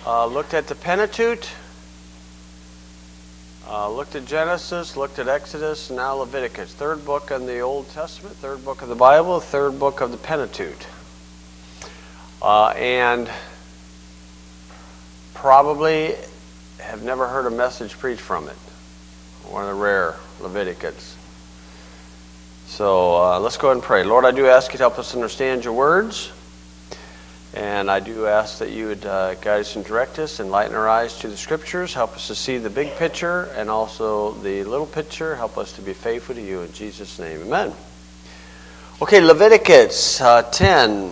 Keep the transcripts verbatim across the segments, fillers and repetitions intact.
Uh, looked at the Pentateuch, uh, looked at Genesis, looked at Exodus, and now Leviticus. Third book in the Old Testament, third book of the Bible, third book of the Pentateuch. Uh, and probably have never heard a message preached from it. One of the rare Leviticus. So uh, let's go ahead and pray. Lord, I do ask you to help us understand your words. And I do ask that you would uh, guide us and direct us, enlighten our eyes to the Scriptures, help us to see the big picture and also the little picture. Help us to be faithful to you in Jesus' name. Amen. Okay, Leviticus uh, ten.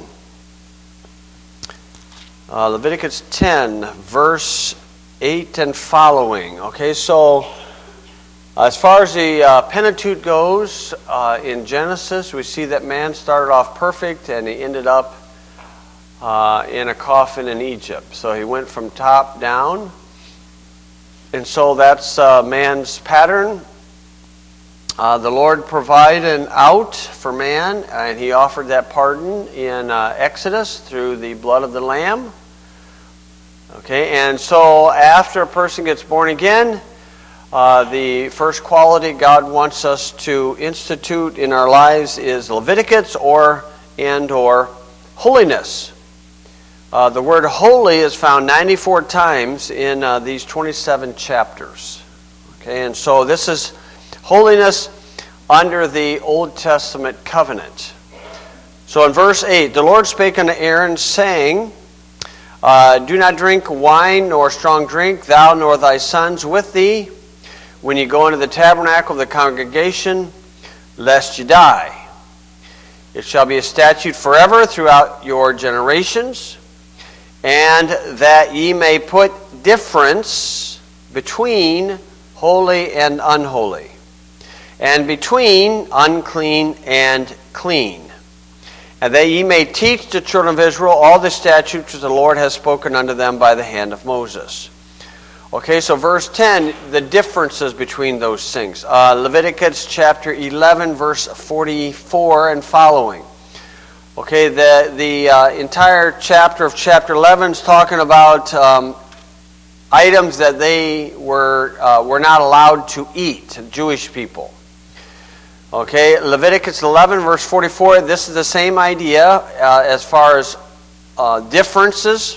Uh, Leviticus ten, verse eight and following. Okay, so as far as the uh, Pentateuch goes, uh, in Genesis, we see that man started off perfect and he ended up Uh, in a coffin in Egypt. So he went from top down. And so that's uh, man's pattern. Uh, the Lord provided an out for man, and he offered that pardon in uh, Exodus through the blood of the Lamb. Okay, and so after a person gets born again, uh, the first quality God wants us to institute in our lives is Leviticus or and or holiness. Uh, the word holy is found ninety-four times in uh, these twenty-seven chapters. Okay, and so this is holiness under the Old Testament covenant. So in verse eight, the Lord spake unto Aaron, saying, uh, Do not drink wine nor strong drink, thou nor thy sons with thee, when you go into the tabernacle of the congregation, lest you die. It shall be a statute forever throughout your generations, and that ye may put difference between holy and unholy, and between unclean and clean, and that ye may teach the children of Israel all the statutes which the Lord has spoken unto them by the hand of Moses. Okay, so verse ten, the differences between those things. Uh, Leviticus chapter eleven, verse forty-four and following. Okay, the the uh, entire chapter of chapter eleven is talking about um, items that they were uh, were not allowed to eat, Jewish people. Okay, Leviticus eleven, verse forty-four, this is the same idea uh, as far as uh, differences.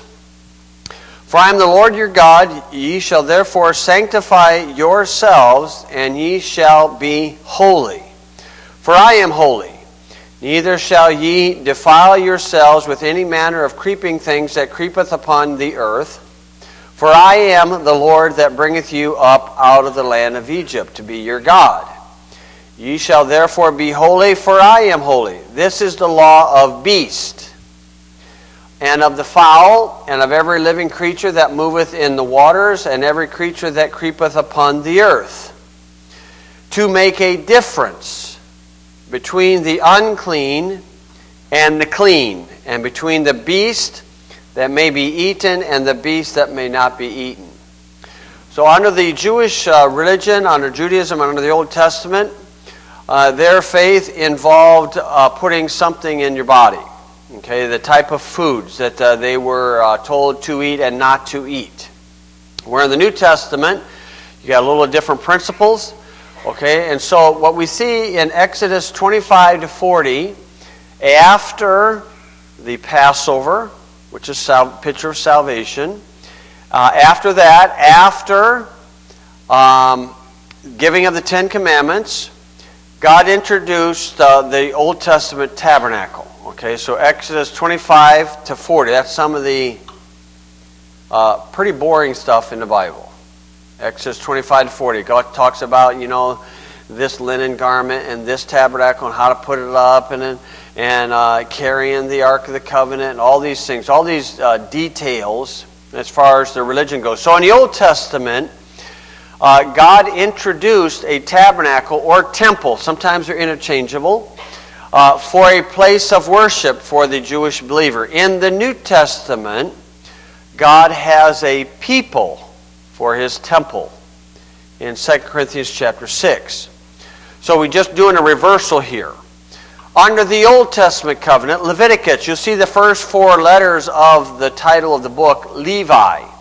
For I am the Lord your God, ye shall therefore sanctify yourselves, and ye shall be holy. For I am holy. Neither shall ye defile yourselves with any manner of creeping things that creepeth upon the earth. For I am the Lord that bringeth you up out of the land of Egypt to be your God. Ye shall therefore be holy, for I am holy. This is the law of beast, and of the fowl, and of every living creature that moveth in the waters, and every creature that creepeth upon the earth, to make a difference between the unclean and the clean, and between the beast that may be eaten and the beast that may not be eaten. So under the Jewish uh, religion, under Judaism, under the Old Testament, uh, their faith involved uh, putting something in your body. Okay, the type of foods that uh, they were uh, told to eat and not to eat. Where in the New Testament, you got a little different principles. Okay, and so what we see in Exodus twenty-five to forty, after the Passover, which is a picture of salvation, uh, after that, after um, giving of the Ten Commandments, God introduced uh, the Old Testament tabernacle. Okay, so Exodus twenty-five to forty, that's some of the uh, pretty boring stuff in the Bible. Exodus twenty-five to forty, God talks about, you know, this linen garment and this tabernacle and how to put it up, and and uh, carrying the Ark of the Covenant and all these things, all these uh, details as far as the religion goes. So in the Old Testament, uh, God introduced a tabernacle or temple, sometimes they're interchangeable, uh, for a place of worship for the Jewish believer. In the New Testament, God has a people for his temple in Second Corinthians chapter six. So we're just doing a reversal here. Under the Old Testament covenant, Leviticus, you'll see the first four letters of the title of the book, Levi.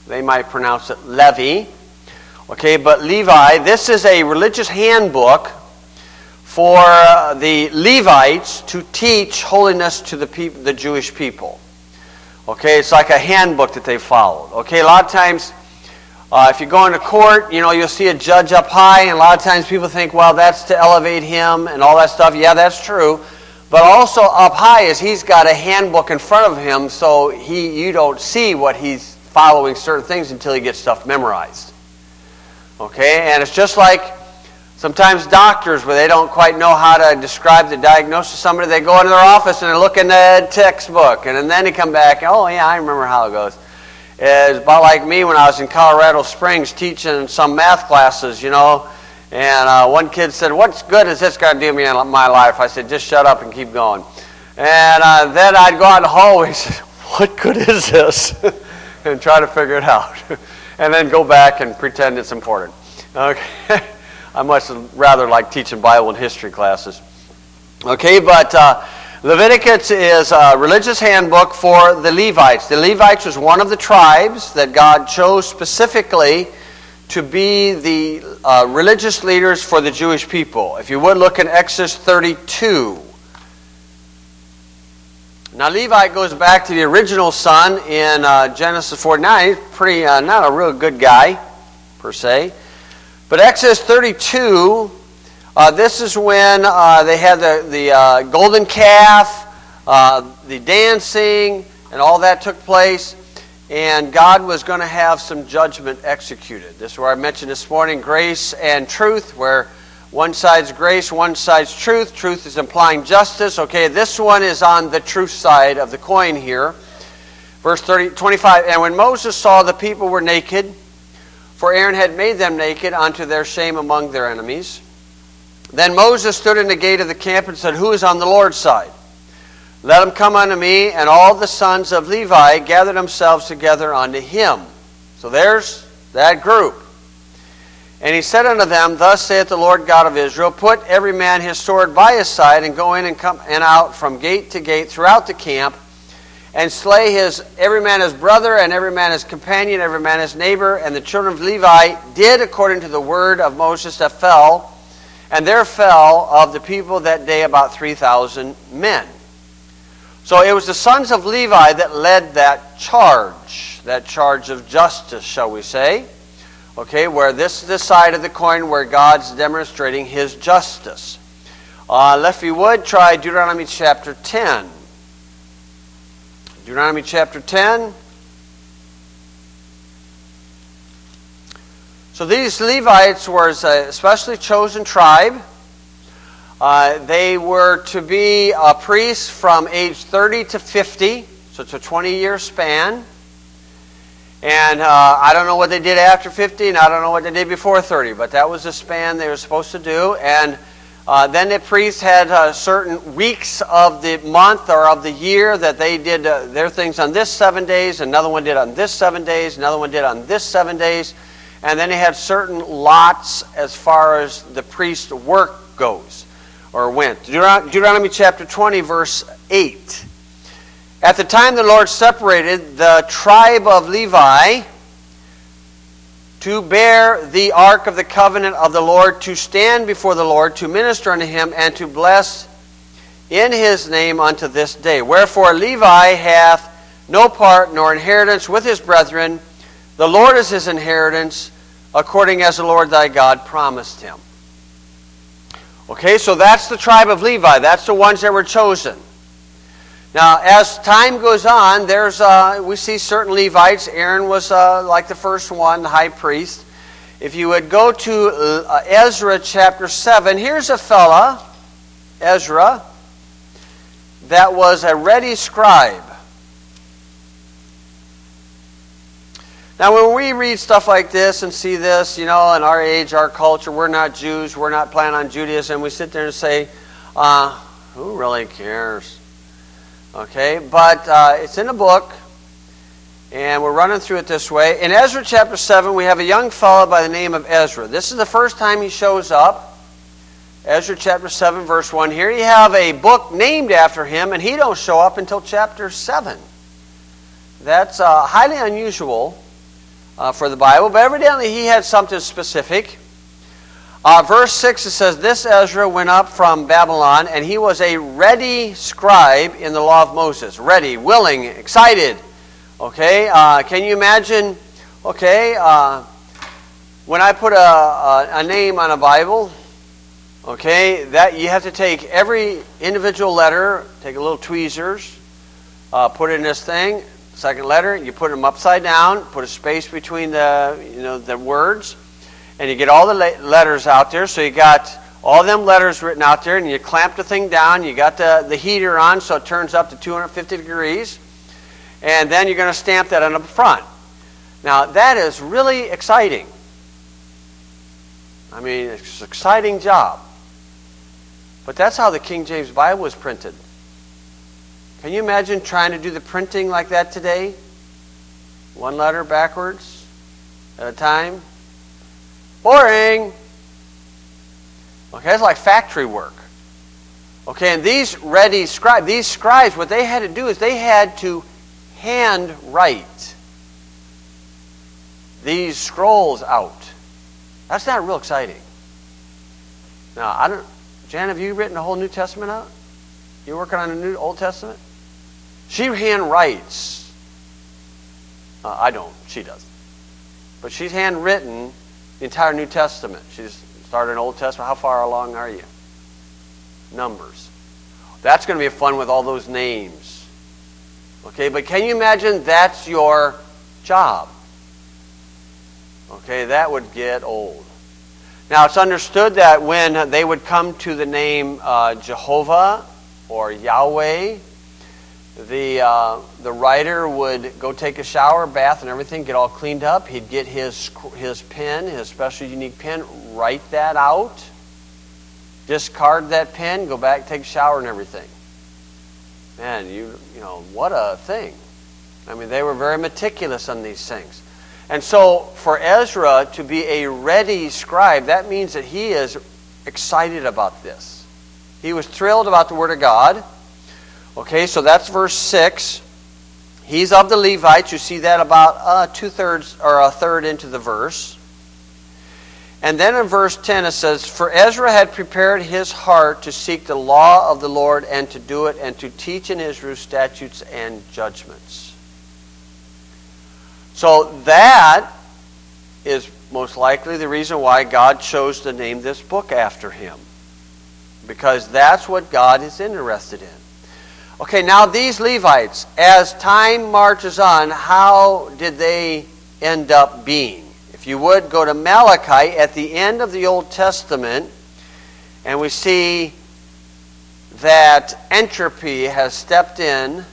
They might pronounce it Levi. Okay, but Levi, this is a religious handbook for uh, the Levites to teach holiness to the peop- the Jewish people. Okay, it's like a handbook that they followed. Okay, a lot of times, uh, if you go into court, you know, you'll see a judge up high, and a lot of times people think, well, that's to elevate him and all that stuff. Yeah, that's true. But also up high is he's got a handbook in front of him, so he you don't see what he's following certain things until he gets stuff memorized. Okay, and it's just like sometimes doctors, where they don't quite know how to describe the diagnosis of somebody, they go into their office and they look in the textbook, and then they come back, oh yeah, I remember how it goes. It's about like me when I was in Colorado Springs teaching some math classes, you know, and uh, one kid said, what good is this going to do me in my life? I said, just shut up and keep going. And uh, then I'd go out in the hallway and say, what good is this? and try to figure it out. and then go back and pretend it's important. Okay. I much rather like teaching Bible and history classes. Okay, but uh, Leviticus is a religious handbook for the Levites. The Levites was one of the tribes that God chose specifically to be the uh, religious leaders for the Jewish people. If you would look in Exodus thirty-two. Now Levi goes back to the original son in uh, Genesis forty-nine. He's pretty, uh, not a real good guy, per se. But Exodus thirty-two, uh, this is when uh, they had the, the uh, golden calf, uh, the dancing, and all that took place. And God was going to have some judgment executed. This is where I mentioned this morning, grace and truth, where one side's grace, one side's truth. Truth is implying justice. Okay, this one is on the truth side of the coin here. Verse thirty, twenty-five, and when Moses saw the people were naked, for Aaron had made them naked unto their shame among their enemies. Then Moses stood in the gate of the camp and said, who is on the Lord's side? Let him come unto me. And all the sons of Levi gathered themselves together unto him. So there's that group. And he said unto them, thus saith the Lord God of Israel, put every man his sword by his side, and go in and come and out from gate to gate throughout the camp, and slay his every man his brother, and every man his companion, every man his neighbor. And the children of Levi did according to the word of Moses that fell. And there fell of the people that day about three thousand men. So it was the sons of Levi that led that charge, that charge of justice, shall we say. Okay, where this is the side of the coin where God's demonstrating his justice. Uh, if you would, try Deuteronomy chapter ten. Deuteronomy chapter ten. So these Levites were a specially chosen tribe. Uh, they were to be a priest from age thirty to fifty. So it's a twenty-year span. And uh, I don't know what they did after fifty, and I don't know what they did before thirty. But that was the span they were supposed to do. And Uh, then the priests had uh, certain weeks of the month or of the year that they did uh, their things on this seven days, another one did on this seven days, another one did on this seven days, and then they had certain lots as far as the priest's work goes, or went. Deut- Deuteronomy chapter twenty, verse eight. At the time the Lord separated the tribe of Levi to bear the ark of the covenant of the Lord, to stand before the Lord, to minister unto him, and to bless in his name unto this day. Wherefore Levi hath no part nor inheritance with his brethren. The Lord is his inheritance, according as the Lord thy God promised him. Okay, so that's the tribe of Levi. That's the ones that were chosen. Now, as time goes on, there's uh, we see certain Levites. Aaron was uh, like the first one, the high priest. If you would go to uh, Ezra chapter seven, here's a fella, Ezra, that was a ready scribe. Now, when we read stuff like this and see this, you know, in our age, our culture, we're not Jews, we're not planning on Judaism, we sit there and say, uh, who really cares? Okay, but uh, it's in the book, and we're running through it this way. In Ezra chapter seven, we have a young fellow by the name of Ezra. This is the first time he shows up. Ezra chapter seven, verse one. Here you have a book named after him, and he don't show up until chapter seven. That's uh, highly unusual uh, for the Bible, but evidently he had something specific. Uh, verse six, it says, "This Ezra went up from Babylon, and he was a ready scribe in the law of Moses." Ready, willing, excited. Okay, uh, can you imagine, okay, uh, when I put a, a, a name on a Bible, okay, that you have to take every individual letter, take a little tweezers, uh, put it in this thing, second letter, you put them upside down, put a space between the, you know, the words, and you get all the letters out there. So you got all them letters written out there, and you clamp the thing down. You got the, the heater on, so it turns up to two hundred fifty degrees. And then you're going to stamp that on the front. Now, that is really exciting. I mean, it's an exciting job. But that's how the King James Bible was printed. Can you imagine trying to do the printing like that today? One letter backwards at a time? Boring. Okay, it's like factory work. Okay, and these ready scribes, these scribes, what they had to do is they had to hand write these scrolls out. That's not real exciting. Now, I don't, Jan, have you written the whole New Testament out? You working on the New Old Testament? She hand writes. Uh, I don't. She doesn't. But she's handwritten the entire New Testament. She's started an Old Testament. How far along are you? Numbers. That's going to be fun with all those names. Okay, but can you imagine that's your job? Okay, that would get old. Now, it's understood that when they would come to the name uh, Jehovah or Yahweh, the uh, the writer would go take a shower, bath, and everything, get all cleaned up. He'd get his his pen, his special unique pen, write that out, discard that pen, go back, take a shower, and everything. Man, you you know what a thing! I mean, they were very meticulous on these things. And so, for Ezra to be a ready scribe, that means that he is excited about this. He was thrilled about the Word of God. Okay, so that's verse six. He's of the Levites. You see that about uh, two-thirds or a third into the verse. And then in verse ten it says, "For Ezra had prepared his heart to seek the law of the Lord and to do it, and to teach in Israel statutes and judgments." So that is most likely the reason why God chose to name this book after him. Because that's what God is interested in. Okay, now these Levites, as time marches on, how did they end up being? If you would, go to Malachi at the end of the Old Testament, and we see that entropy has stepped in.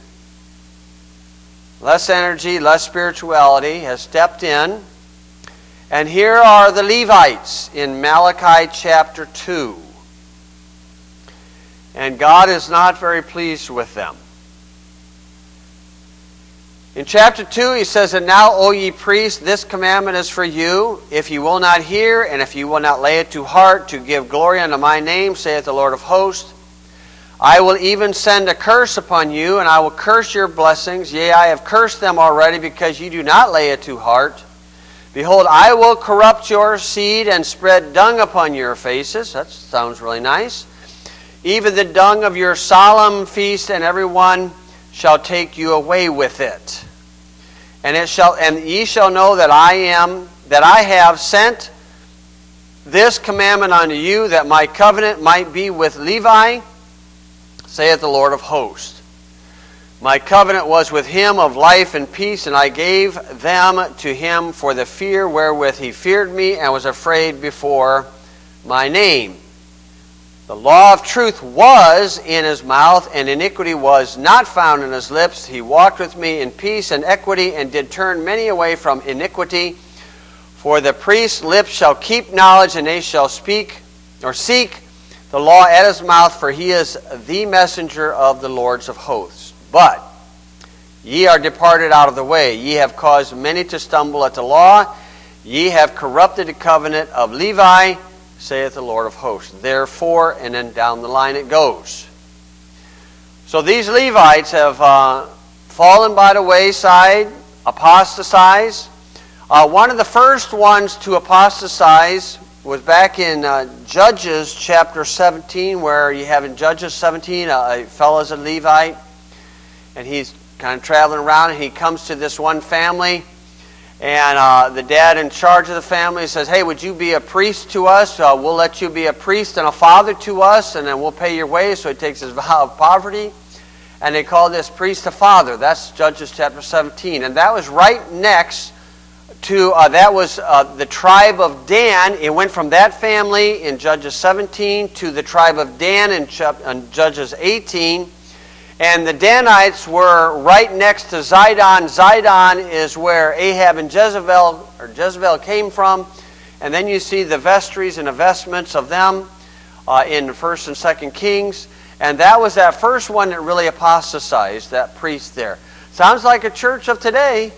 Less energy, less spirituality has stepped in. And here are the Levites in Malachi chapter two. And God is not very pleased with them. In chapter two, he says, "And now, O ye priests, this commandment is for you, if you will not hear, and if you will not lay it to heart, to give glory unto my name, saith the Lord of hosts, I will even send a curse upon you, and I will curse your blessings. Yea, I have cursed them already, because ye do not lay it to heart. Behold, I will corrupt your seed and spread dung upon your faces." That sounds really nice. "Even the dung of your solemn feast, and every one shall take you away with it. And it shall, and ye shall know that I am, that I have sent this commandment unto you, that my covenant might be with Levi, saith the Lord of hosts. My covenant was with him of life and peace, and I gave them to him for the fear wherewith he feared me, and was afraid before my name. The law of truth was in his mouth, and iniquity was not found in his lips. He walked with me in peace and equity, and did turn many away from iniquity. For the priest's lips shall keep knowledge, and they shall speak or seek the law at his mouth, for he is the messenger of the Lords of hosts. But ye are departed out of the way. Ye have caused many to stumble at the law. Ye have corrupted the covenant of Levi, saith the Lord of hosts. Therefore," and then down the line it goes. So these Levites have uh, fallen by the wayside, apostatized. Uh, one of the first ones to apostatize was back in uh, Judges chapter seventeen, where you have in Judges seventeen a, a fellow is a Levite, and he's kind of traveling around, and he comes to this one family, and uh, the dad in charge of the family says, hey, would you be a priest to us? Uh, we'll let you be a priest and a father to us, and then we'll pay your way. So he takes his vow of poverty, and they call this priest a father. That's Judges chapter seventeen, and that was right next to, uh, that was uh, the tribe of Dan. It went from that family in Judges seventeen to the tribe of Dan in, Ch- in Judges eighteen. And the Danites were right next to Zidon. Zidon is where Ahab and Jezebel, or Jezebel came from. And then you see the vestries and the vestments of them uh, in First and Second Kings. And that was that first one that really apostatized, that priest there. Sounds like a church of today.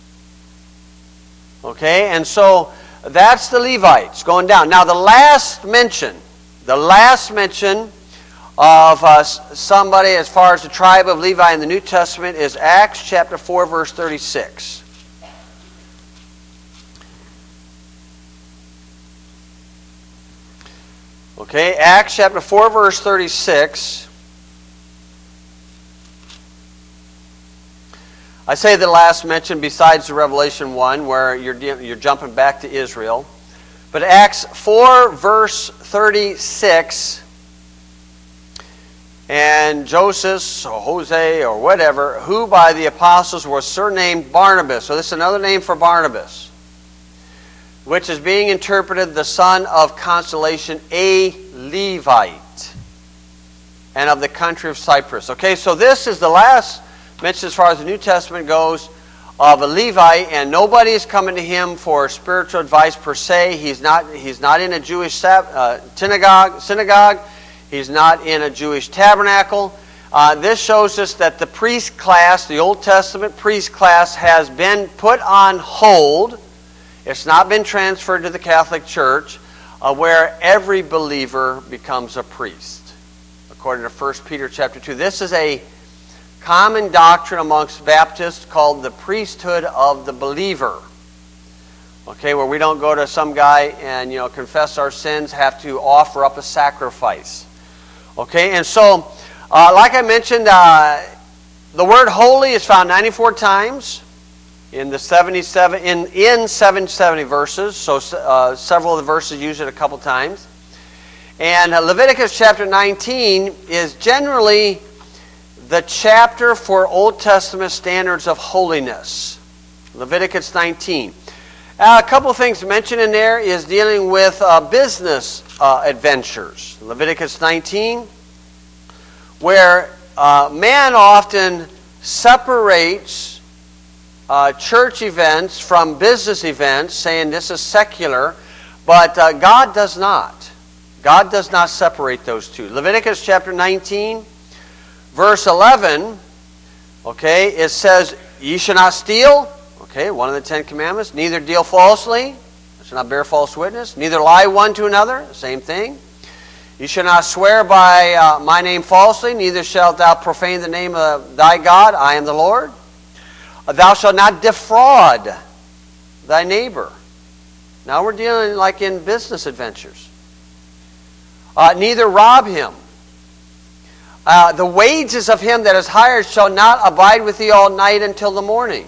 Okay, and so that's the Levites going down. Now the last mention, the last mention of uh, somebody as far as the tribe of Levi in the New Testament is Acts chapter four, verse thirty-six. Okay, Acts chapter four, verse thirty-six. I say the last mention besides the Revelation one, where you're, you're jumping back to Israel. But Acts four, verse thirty-six, and Joseph, or Jose, or whatever, who by the apostles was surnamed Barnabas. So this is another name for Barnabas, which is being interpreted the son of consolation, a Levite, and of the country of Cyprus. Okay, so this is the last mentioned as far as the New Testament goes of a Levite, and nobody is coming to him for spiritual advice per se. He's not, he's not in a Jewish uh, synagogue, synagogue. He's not in a Jewish tabernacle. Uh, this shows us that the priest class, the Old Testament priest class, has been put on hold. It's not been transferred to the Catholic Church, uh, where every believer becomes a priest, according to First Peter chapter two. This is a common doctrine amongst Baptists called the priesthood of the believer. Okay, where we don't go to some guy and, you know, confess our sins, have to offer up a sacrifice. Okay, and so, uh, like I mentioned, uh, the word holy is found ninety-four times in the seventy-seven in in seven seventy verses. So uh, several of the verses use it a couple times. And uh, Leviticus chapter nineteen is generally the chapter for Old Testament standards of holiness. Leviticus nineteen. Uh, a couple of things mentioned in there is dealing with uh, business uh, adventures. Leviticus nineteen, where uh, man often separates uh, church events from business events, saying this is secular, but uh, God does not. God does not separate those two. Leviticus chapter nineteen, verse eleven, okay, it says, ye shall not steal. Okay, one of the Ten Commandments. Neither deal falsely. Shall not bear false witness. Neither lie one to another. Same thing. You shall not swear by uh, my name falsely. Neither shalt thou profane the name of thy God. I am the Lord. Uh, thou shalt not defraud thy neighbor. Now we're dealing like in business adventures. Uh, neither rob him. Uh, the wages of him that is hired shall not abide with thee all night until the morning.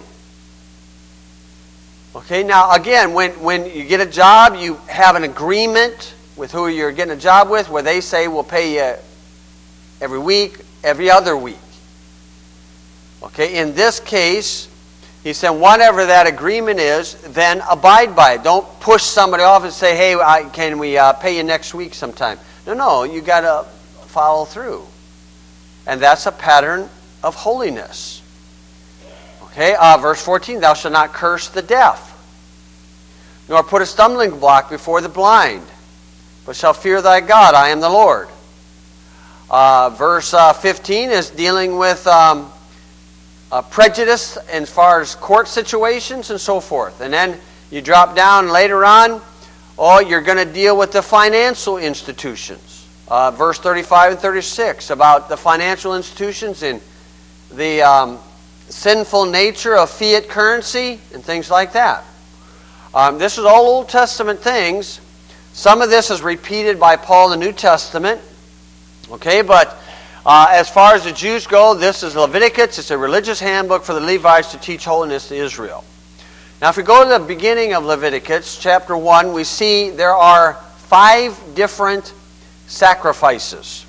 Okay, now again, when, when you get a job, you have an agreement with who you're getting a job with, where they say we'll pay you every week, every other week. Okay, in this case, he said whatever that agreement is, then abide by it. Don't push somebody off and say, hey, I, can we uh, pay you next week sometime? No, no, you got to follow through. And that's a pattern of holiness. Okay, uh, verse fourteen, thou shalt not curse the deaf, nor put a stumbling block before the blind, but shalt fear thy God. I am the Lord. Uh, verse uh, fifteen is dealing with um, uh, prejudice as far as court situations and so forth. And then you drop down later on, oh, you're going to deal with the financial institutions. Uh, verse thirty-five and thirty-six about the financial institutions and the um, sinful nature of fiat currency and things like that. Um, this is all Old Testament things. Some of this is repeated by Paul in the New Testament. Okay, but uh, as far as the Jews go, this is Leviticus. It's a religious handbook for the Levites to teach holiness to Israel. Now, if we go to the beginning of Leviticus, chapter one, we see there are five different sacrifices.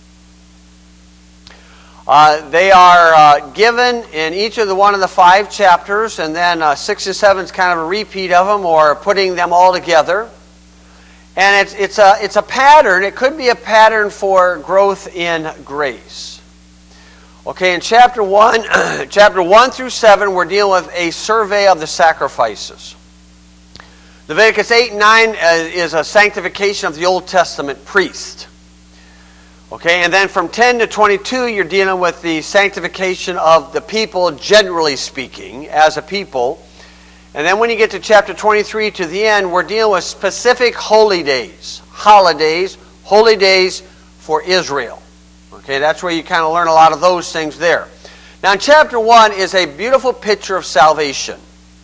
Uh, they are uh, given in each of the one of the five chapters, and then uh, six and seven is kind of a repeat of them, or putting them all together. And it's it's a it's a pattern. It could be a pattern for growth in grace. Okay, in chapter one, chapter one through seven, we're dealing with a survey of the sacrifices. Leviticus eight and nine is a sanctification of the Old Testament priest. Okay, and then from ten to twenty-two, you're dealing with the sanctification of the people, generally speaking, as a people. And then when you get to chapter twenty-three to the end, we're dealing with specific holy days, holidays, holy days for Israel. Okay, that's where you kind of learn a lot of those things there. Now, in chapter one is a beautiful picture of salvation.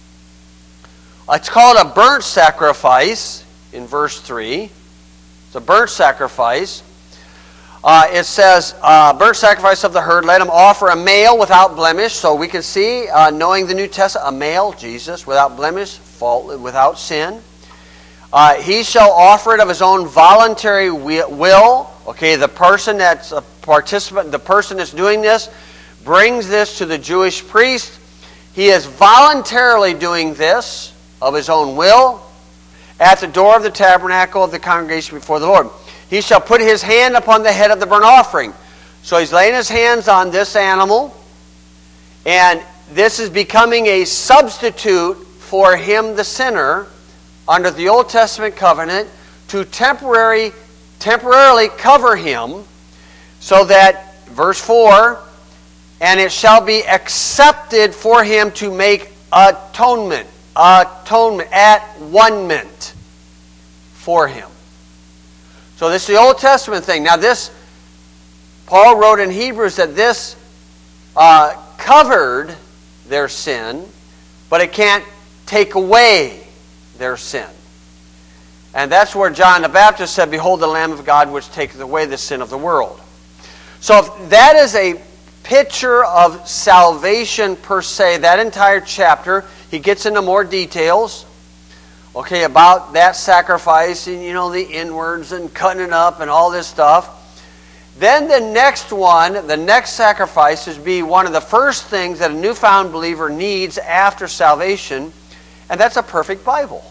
It's called a burnt sacrifice in verse three. It's a burnt sacrifice. Uh, it says, uh, burnt sacrifice of the herd, let him offer a male without blemish. So we can see, uh, knowing the New Testament, a male, Jesus, without blemish, fault, without sin. Uh, he shall offer it of his own voluntary will. Okay, the person that's a participant, the person that's doing this, brings this to the Jewish priest. He is voluntarily doing this of his own will at the door of the tabernacle of the congregation before the Lord. He shall put his hand upon the head of the burnt offering. So he's laying his hands on this animal, and this is becoming a substitute for him, the sinner, under the Old Testament covenant, to temporary, temporarily cover him, so that, verse four, and it shall be accepted for him to make atonement, atonement, at-one-ment for him. So this is the Old Testament thing. Now this, Paul wrote in Hebrews that this uh, covered their sin, but it can't take away their sin. And that's where John the Baptist said, behold the Lamb of God which taketh away the sin of the world. So if that is a picture of salvation per se, that entire chapter. He gets into more details. Okay, about that sacrifice and, you know, the inwards and cutting it up and all this stuff. Then the next one, the next sacrifice is be one of the first things that a newfound believer needs after salvation, and that's a perfect Bible.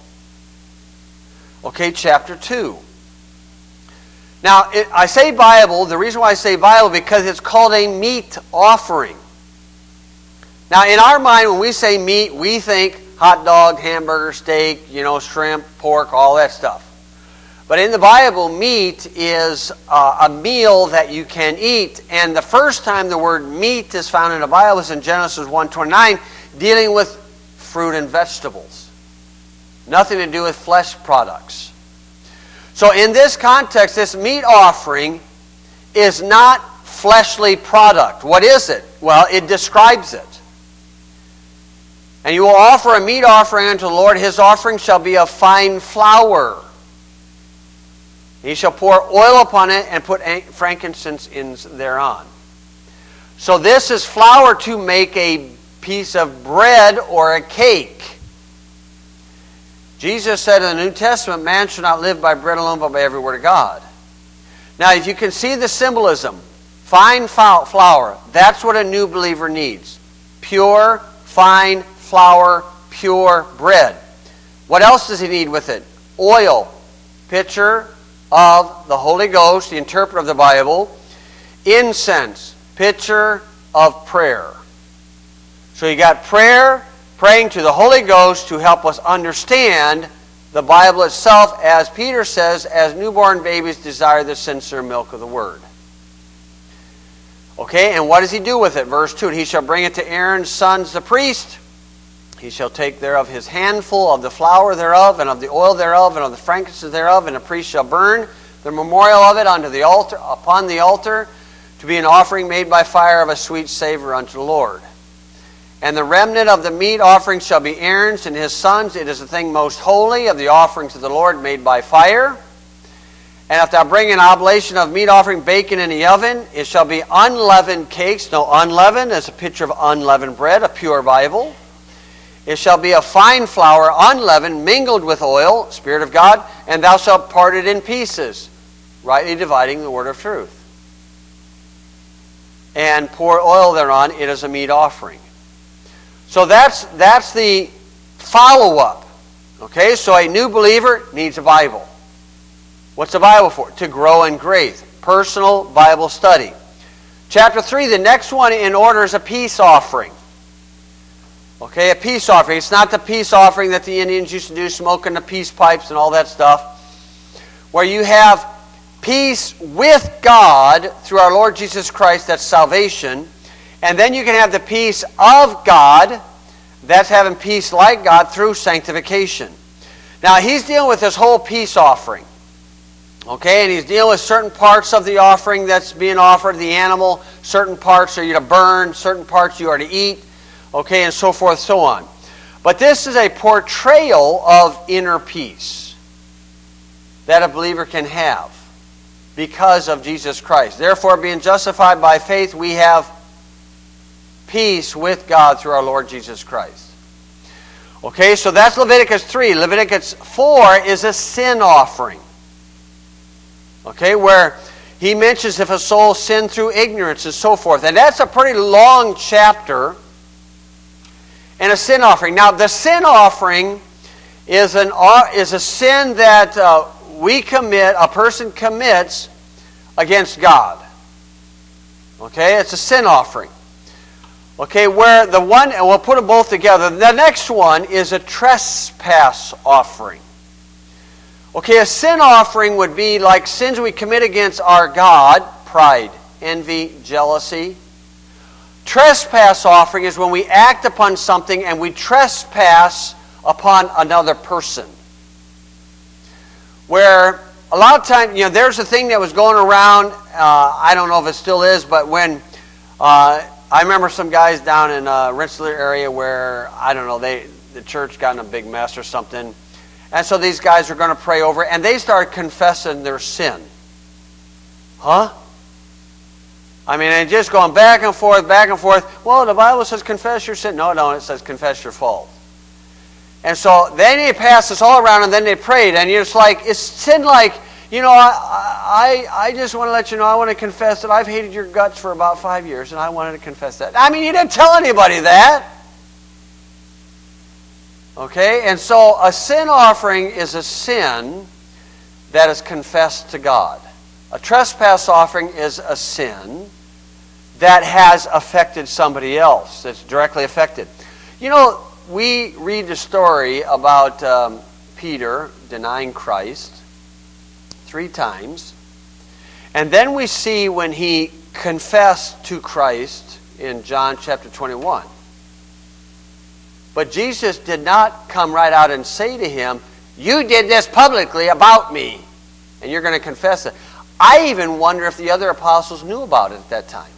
Okay, chapter two. Now, it, I say Bible, the reason why I say Bible, because it's called a meat offering. Now, in our mind, when we say meat, we think hot dog, hamburger, steak, you know, shrimp, pork, all that stuff. But in the Bible, meat is uh, a meal that you can eat. And the first time the word meat is found in the Bible is in Genesis one twenty-nine, dealing with fruit and vegetables. Nothing to do with flesh products. So in this context, this meat offering is not fleshly product. What is it? Well, it describes it. And you will offer a meat offering unto the Lord. His offering shall be of fine flour. He shall pour oil upon it and put frankincense in thereon. So this is flour to make a piece of bread or a cake. Jesus said in the New Testament, man shall not live by bread alone, but by every word of God. Now, if you can see the symbolism, fine flour, that's what a new believer needs. Pure, fine flour, pure bread. What else does he need with it? Oil, picture of the Holy Ghost, the interpreter of the Bible. Incense, picture of prayer. So you got prayer, praying to the Holy Ghost to help us understand the Bible itself, as Peter says, as newborn babies desire the sincere milk of the Word. Okay, and what does he do with it? Verse two, he shall bring it to Aaron's sons, the priest. He shall take thereof his handful of the flour thereof, and of the oil thereof, and of the frankincense thereof, and the priest shall burn the memorial of it unto the altar, upon the altar, to be an offering made by fire of a sweet savor unto the Lord. And the remnant of the meat offering shall be Aaron's and his sons. It is a thing most holy of the offerings of the Lord made by fire. And if thou bring an oblation of meat offering baken in the oven, it shall be unleavened cakes. No, unleavened is a picture of unleavened bread, a pure Bible. It shall be a fine flour, unleavened, mingled with oil, Spirit of God, and thou shalt part it in pieces, rightly dividing the word of truth. And pour oil thereon, it is a meat offering. So that's, that's the follow-up. Okay, so a new believer needs a Bible. What's the Bible for? To grow in grace. Personal Bible study. Chapter three, the next one in order is a peace offering. Okay, a peace offering. It's not the peace offering that the Indians used to do, smoking the peace pipes and all that stuff. Where you have peace with God through our Lord Jesus Christ, that's salvation. And then you can have the peace of God, that's having peace like God through sanctification. Now, he's dealing with this whole peace offering. Okay, and he's dealing with certain parts of the offering that's being offered, the animal, certain parts are you to burn, certain parts you are to eat, okay, and so forth, so on. But this is a portrayal of inner peace that a believer can have because of Jesus Christ. Therefore, being justified by faith, we have peace with God through our Lord Jesus Christ. Okay, so that's Leviticus three. Leviticus four is a sin offering. Okay, where he mentions if a soul sinned through ignorance and so forth. And that's a pretty long chapter. And a sin offering. Now, the sin offering is, an, is a sin that uh, we commit, a person commits against God. Okay, it's a sin offering. Okay, where the one, and we'll put them both together. The next one is a trespass offering. Okay, a sin offering would be like sins we commit against our God, pride, envy, jealousy. Trespass offering is when we act upon something and we trespass upon another person. Where a lot of times, you know, there's a thing that was going around, uh, I don't know if it still is, but when, uh, I remember some guys down in uh, Rensselaer area where, I don't know, they the church got in a big mess or something. And so these guys are going to pray over, and they start confessing their sin. Huh? I mean, and just going back and forth, back and forth. Well, the Bible says confess your sin. No, no, it says confess your fault. And so then they passed this all around, and then they prayed. And it's like, it's sin like, you know, I, I, I just want to let you know, I want to confess that I've hated your guts for about five years, and I wanted to confess that. I mean, you didn't tell anybody that. Okay, and so a sin offering is a sin that is confessed to God. A trespass offering is a sin that has affected somebody else, that's directly affected. You know, we read the story about um, Peter denying Christ three times, and then we see when he confessed to Christ in John chapter twenty-one. But Jesus did not come right out and say to him, you did this publicly about me, and you're going to confess it. I even wonder if the other apostles knew about it at that time.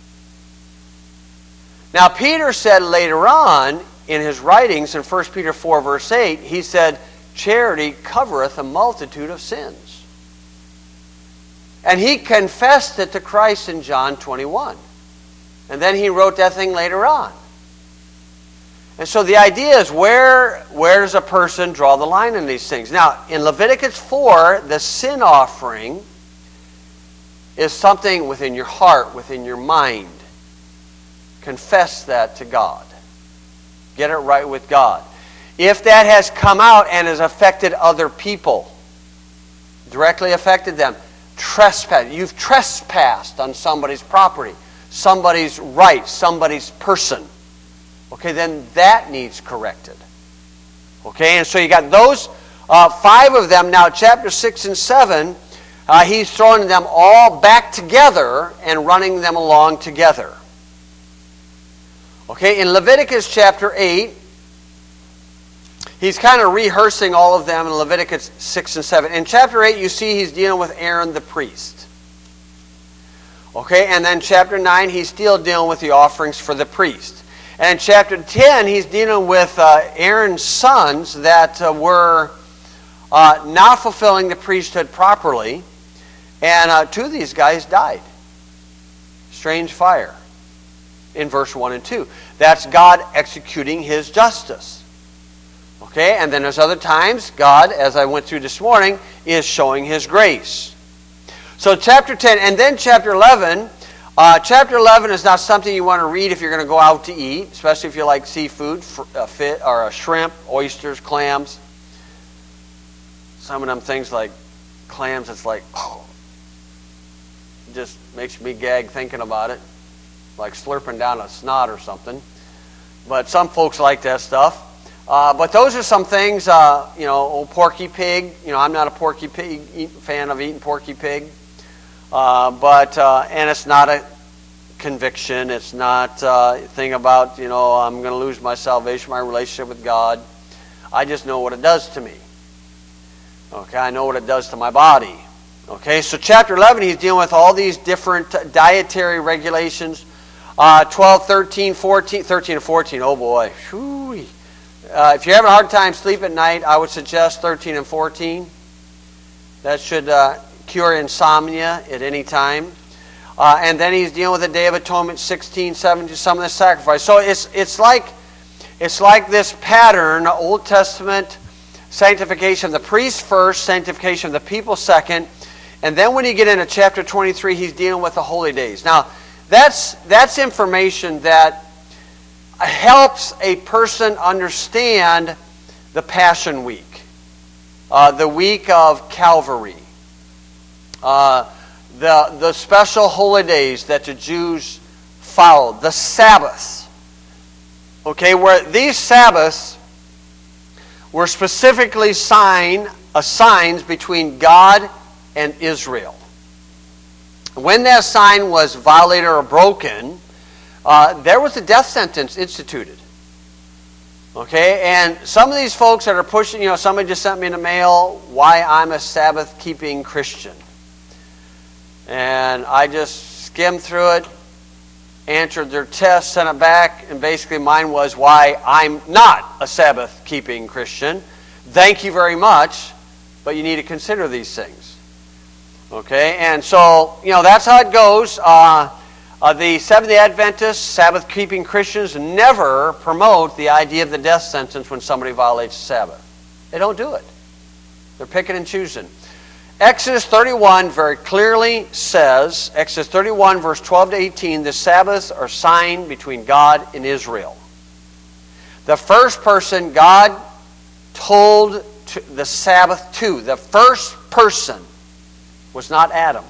Now, Peter said later on in his writings in First Peter four, verse eight, he said, charity covereth a multitude of sins. And he confessed it to Christ in John twenty-one. And then he wrote that thing later on. And so the idea is, where, where does a person draw the line in these things? Now, in Leviticus four, the sin offering is something within your heart, within your mind. Confess that to God. Get it right with God. If that has come out and has affected other people, directly affected them, trespass. You've trespassed on somebody's property, somebody's right, somebody's person. Okay, then that needs corrected. Okay, and so you got those uh, five of them. Now, chapter six and seven, uh, he's throwing them all back together and running them along together. Okay, in Leviticus chapter eight, he's kind of rehearsing all of them in Leviticus six and seven. In chapter eight, you see he's dealing with Aaron the priest. Okay, and then chapter nine, he's still dealing with the offerings for the priest. And in chapter ten, he's dealing with uh, Aaron's sons that uh, were uh, not fulfilling the priesthood properly. And uh, two of these guys died. Strange fire in verse one and two. That's God executing his justice. Okay, and then there's other times God, as I went through this morning, is showing his grace. So chapter ten, and then chapter eleven. Uh, chapter eleven is not something you want to read if you're going to go out to eat, especially if you like seafood, uh, fit, or uh, shrimp, oysters, clams. Some of them things like clams, it's like, oh, it just makes me gag thinking about it, like slurping down a snot or something. But some folks like that stuff. Uh, but those are some things, uh, you know, old Porky Pig. You know, I'm not a Porky Pig eat, fan of eating Porky Pig. Uh, but, uh, and it's not a conviction. It's not uh, a thing about, you know, I'm going to lose my salvation, my relationship with God. I just know what it does to me. Okay, I know what it does to my body. Okay, so chapter eleven, he's dealing with all these different dietary regulations. Uh, twelve, thirteen, fourteen, thirteen and fourteen, oh boy. Whew. Uh, if you're having a hard time sleeping at night, I would suggest thirteen and fourteen. That should uh, cure insomnia at any time. Uh, and then he's dealing with the Day of Atonement, sixteen, seventeen, some of the sacrifice. So it's it's like it's like this pattern, Old Testament sanctification of the priest first, sanctification of the people second, and then when you get into chapter twenty-three, he's dealing with the holy days. Now, that's that's information that helps a person understand the Passion Week, uh, the week of Calvary. Uh, the, the special holy days that the Jews followed, the Sabbaths. Okay, where these Sabbaths were specifically sign, uh, signs between God and Israel. When that sign was violated or broken, uh, there was a death sentence instituted. Okay, and some of these folks that are pushing, you know, somebody just sent me in the mail why I'm a Sabbath-keeping Christian. And I just skimmed through it, answered their test, sent it back, and basically mine was why I'm not a Sabbath-keeping Christian. Thank you very much, but you need to consider these things. Okay, and so, you know, that's how it goes. Uh, uh, the Seventh-day Adventists, Sabbath-keeping Christians, never promote the idea of the death sentence when somebody violates the Sabbath. They don't do it. They're picking and choosing. Exodus thirty-one very clearly says, Exodus thirty-one, verse twelve to eighteen, the Sabbaths are sign between God and Israel. The first person God told to the Sabbath to, the first person, was not Adam.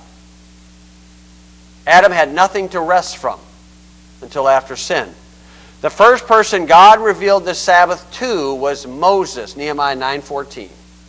Adam had nothing to rest from until after sin. The first person God revealed the Sabbath to was Moses, Nehemiah nine fourteen.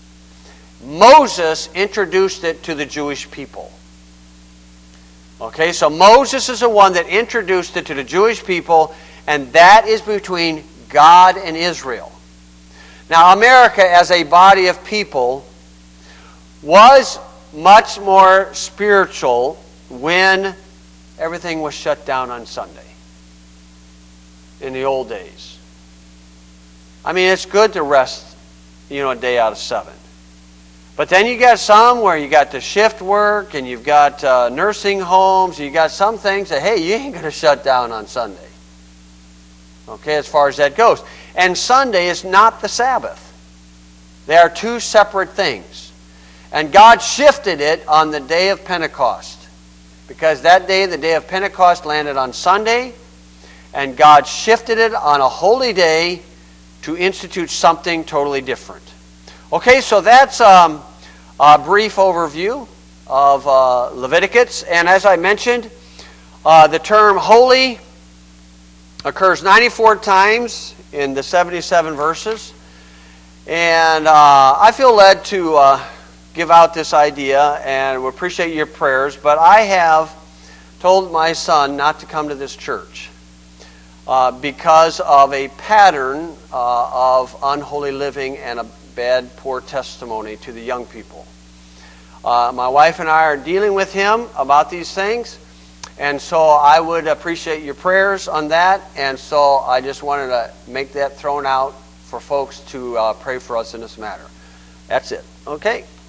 Moses introduced it to the Jewish people. Okay, so Moses is the one that introduced it to the Jewish people, and that is between God and Israel. Now, America as a body of people was much more spiritual when everything was shut down on Sunday in the old days. I mean, it's good to rest, you know, a day out of seven. But then you got some where you got the shift work and you've got uh, nursing homes. You got some things that, hey, you ain't going to shut down on Sunday. Okay, as far as that goes. And Sunday is not the Sabbath. They are two separate things. And God shifted it on the day of Pentecost. Because that day, the day of Pentecost, landed on Sunday. And God shifted it on a holy day to institute something totally different. Okay, so that's um, a brief overview of uh, Leviticus. And as I mentioned, uh, the term holy occurs ninety-four times in the seventy-seven verses. And uh, I feel led to uh, give out this idea, and we appreciate your prayers. But I have told my son not to come to this church uh, because of a pattern uh, of unholy living and a bad, poor testimony to the young people. Uh, my wife and I are dealing with him about these things, And so I would appreciate your prayers on that. And so I just wanted to make that thrown out for folks to uh, pray for us in this matter. That's it. Okay.